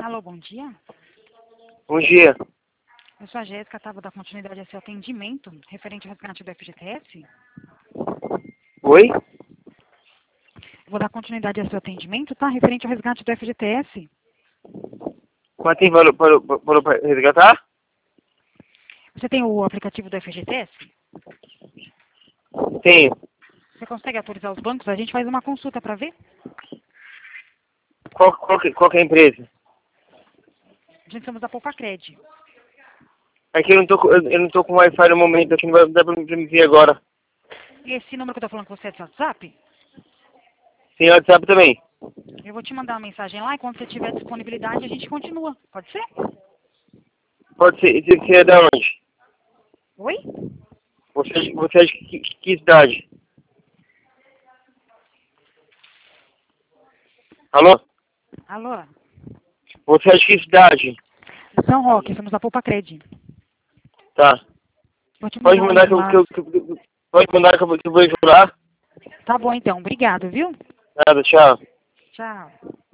Alô, bom dia. Bom dia. Eu sou a Jéssica, vou dar continuidade ao seu atendimento referente ao resgate do FGTS. Oi? Vou dar continuidade ao seu atendimento, tá? Referente ao resgate do FGTS. Quanto tem valor para resgatar? Você tem o aplicativo do FGTS? Tenho. Você consegue autorizar os bancos? A gente faz uma consulta para ver. Qual que é a empresa? A gente somos da Poupacred. É que eu não tô com Wi-Fi no momento, aqui não vai dar pra me ver agora. E esse número que eu tô falando com você é do WhatsApp? Tem WhatsApp também? Eu vou te mandar uma mensagem lá e quando você tiver disponibilidade a gente continua. Pode ser? Pode ser. Você é da onde? Oi? Você é de que cidade? Alô? Alô? Você é de que cidade? São Roque, somos da Poupacred. Tá. Vou te Pode mandar mandar pode mandar que eu vou jurar? Tá bom então, obrigado, viu? Nada, tchau. Tchau.